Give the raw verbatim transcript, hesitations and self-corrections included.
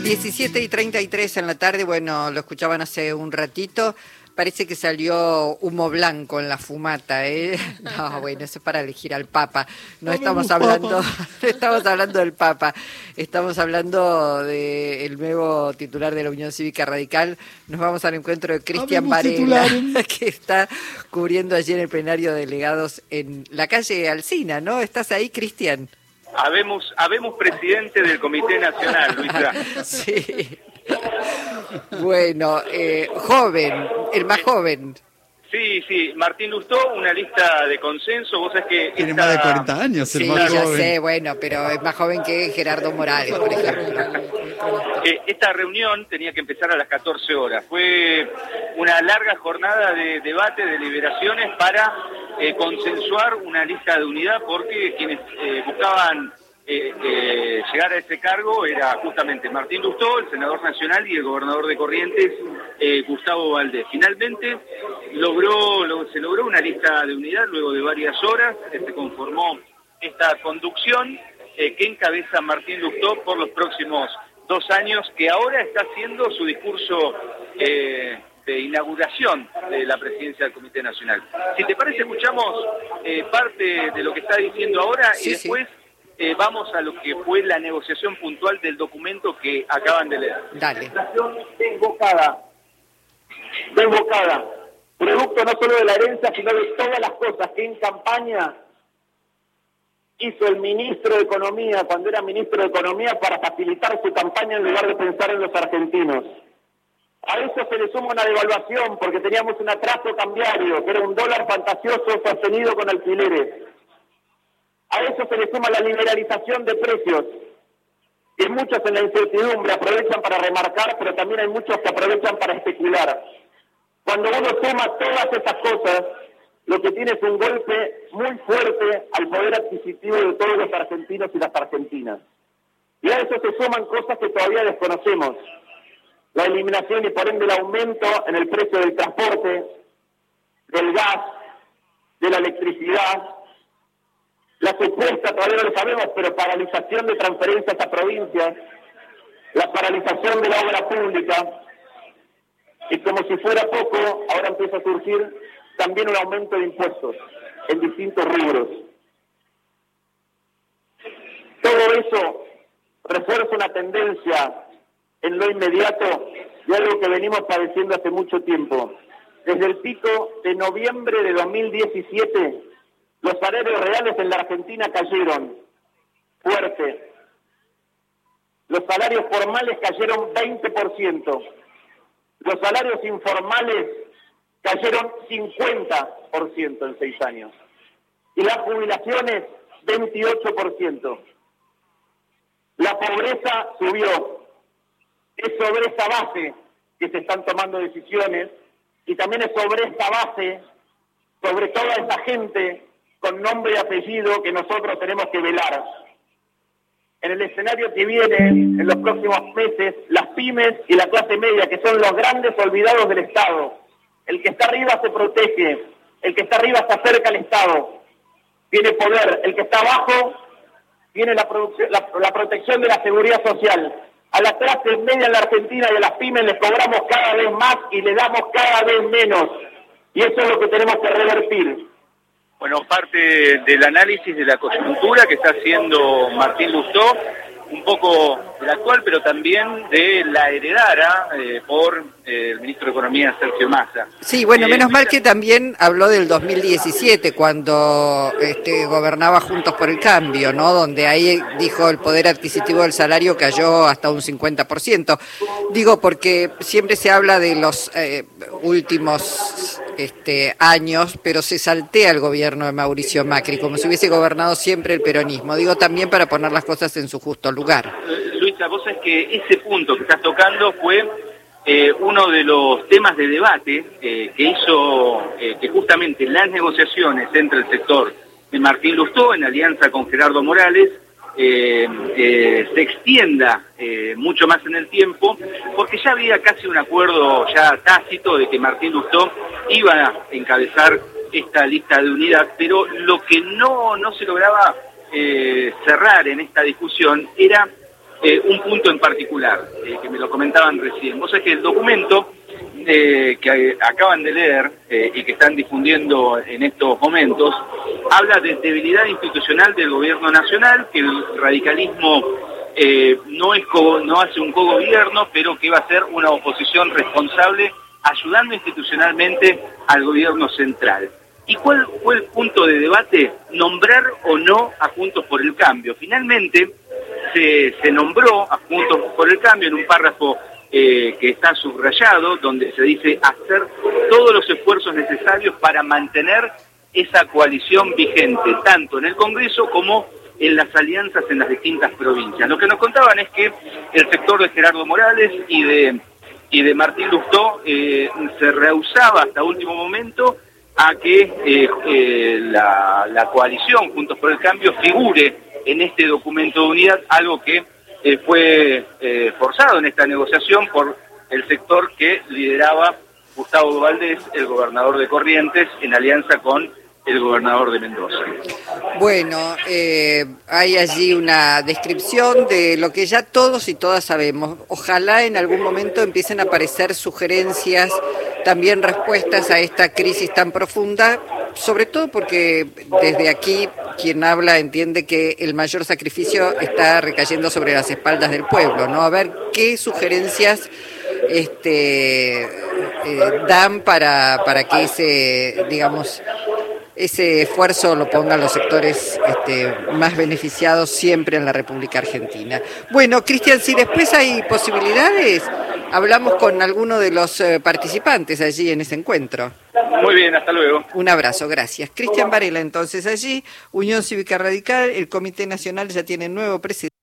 diecisiete y treinta y tres en la tarde, bueno, lo escuchaban hace un ratito, parece que salió humo blanco en la fumata, ¿eh? No, bueno, eso es para elegir al Papa, no estamos hablando, no estamos hablando del Papa, estamos hablando del nuevo titular de la Unión Cívica Radical. Nos vamos al encuentro de Cristian Varela, que está cubriendo allí en el plenario de delegados en la calle Alsina, ¿no? ¿Estás ahí, Cristian? Habemos, habemos presidente del Comité Nacional, Luisa. Sí. Bueno, eh, joven, el más joven. Sí, sí, Martín Lustó, una lista de consenso, vos sabés que... Tiene esta... más de cuarenta años el sí, más ya joven. sé, bueno, pero es más joven que Gerardo Morales, por ejemplo. Eh, esta reunión tenía que empezar a las catorce horas. Fue una larga jornada de debate, de deliberaciones para eh, consensuar una lista de unidad, porque quienes eh, buscaban eh, eh, llegar a ese cargo era justamente Martín Lustó, el senador nacional, y el gobernador de Corrientes, eh, Gustavo Valdés. Finalmente logró, lo, se logró una lista de unidad luego de varias horas, eh, se conformó esta conducción eh, que encabeza Martín Lustó por los próximos dos años, que ahora está haciendo su discurso eh, de inauguración de la presidencia del Comité Nacional. Si te parece, escuchamos eh, parte de lo que está diciendo ahora, sí, y después sí. eh, vamos a lo que fue la negociación puntual del documento que acaban de leer. Dale. Desbocada, desbocada, producto no solo de la herencia, sino de todas las cosas que en campaña hizo el ministro de Economía cuando era ministro de Economía para facilitar su campaña en lugar de pensar en los argentinos. A eso se le suma una devaluación porque teníamos un atraso cambiario, que era un dólar fantasioso sostenido con alquileres. A eso se le suma la liberalización de precios, que muchos en la incertidumbre aprovechan para remarcar, pero también hay muchos que aprovechan para especular. Cuando uno suma todas esas cosas, lo que tiene es un golpe muy fuerte al poder adquisitivo de todos los argentinos y las argentinas. Y a eso se suman cosas que todavía desconocemos. La eliminación y por ende el aumento en el precio del transporte, del gas, de la electricidad, la supuesta, todavía no lo sabemos, pero paralización de transferencias a provincias, la paralización de la obra pública, y como si fuera poco, ahora empieza a surgir también un aumento de impuestos en distintos rubros. Todo eso refuerza una tendencia en lo inmediato de algo que venimos padeciendo hace mucho tiempo. Desde el pico de noviembre de dos mil diecisiete, los salarios reales en la Argentina cayeron fuerte. Los salarios formales cayeron veinte por ciento. Los salarios informales cayeron cincuenta por ciento en seis años. Y las jubilaciones, veintiocho por ciento. La pobreza subió. Es sobre esa base que se están tomando decisiones, y también es sobre esta base, sobre toda esa gente con nombre y apellido, que nosotros tenemos que velar. En el escenario que viene, en los próximos meses, las pymes y la clase media, que son los grandes olvidados del Estado. El que está arriba se protege, el que está arriba se acerca al Estado, tiene poder. El que está abajo tiene la, la, la protección de la seguridad social. A la clase media en la Argentina y a las pymes les cobramos cada vez más y le damos cada vez menos. Y eso es lo que tenemos que revertir. Bueno, parte del análisis de la coyuntura que está haciendo Martín Lustó, un poco de la actual, pero también de la heredada eh, por eh, el ministro de Economía, Sergio Massa. Sí, bueno, eh, menos mal que también habló del dos mil diecisiete, cuando este, gobernaba Juntos por el Cambio, ¿no? Donde ahí dijo el poder adquisitivo del salario cayó hasta un cincuenta por ciento. Digo, porque siempre se habla de los eh, últimos este, años, pero se saltea el gobierno de Mauricio Macri, como si hubiese gobernado siempre el peronismo. Digo, también para poner las cosas en su justo lugar. Luisa, vos sabés que ese punto que estás tocando fue eh, uno de los temas de debate eh, que hizo eh, que justamente las negociaciones entre el sector de Martín Lustó, en alianza con Gerardo Morales, eh, eh, se extienda eh, mucho más en el tiempo, porque ya había casi un acuerdo ya tácito de que Martín Lustó iba a encabezar esta lista de unidad, pero lo que no, no se lograba eh, cerrar en esta discusión era eh, un punto en particular, eh, que me lo comentaban recién. Vos sabés que el documento eh, que acaban de leer eh, y que están difundiendo en estos momentos, habla de debilidad institucional del gobierno nacional, que el radicalismo eh, no, es co no hace un cogobierno, pero que va a ser una oposición responsable, ayudando institucionalmente al gobierno central. ¿Y cuál fue el punto de debate? Nombrar o no a Juntos por el Cambio. Finalmente se, se nombró a Juntos por el Cambio en un párrafo eh, que está subrayado, donde se dice hacer todos los esfuerzos necesarios para mantener esa coalición vigente, tanto en el Congreso como en las alianzas en las distintas provincias. Lo que nos contaban es que el sector de Gerardo Morales y de, y de Martín Lustó eh, se rehusaba hasta último momento a que eh, eh, la, la coalición Juntos por el Cambio figure en este documento de unidad, algo que eh, fue eh, forzado en esta negociación por el sector que lideraba Gustavo Valdés, el gobernador de Corrientes, en alianza con el gobernador de Mendoza. Bueno, eh, hay allí una descripción de lo que ya todos y todas sabemos. Ojalá en algún momento empiecen a aparecer sugerencias, también respuestas a esta crisis tan profunda, sobre todo porque desde aquí quien habla entiende que el mayor sacrificio está recayendo sobre las espaldas del pueblo, ¿no? A ver qué sugerencias este, eh, dan para, para que ese, digamos, ese esfuerzo lo pongan los sectores este, más beneficiados siempre en la República Argentina. Bueno, Cristian, si después hay posibilidades, hablamos con alguno de los eh, participantes allí en ese encuentro. Muy bien, hasta luego. Un abrazo, gracias. Cristian Varela, entonces allí, Unión Cívica Radical, el Comité Nacional ya tiene nuevo presidente.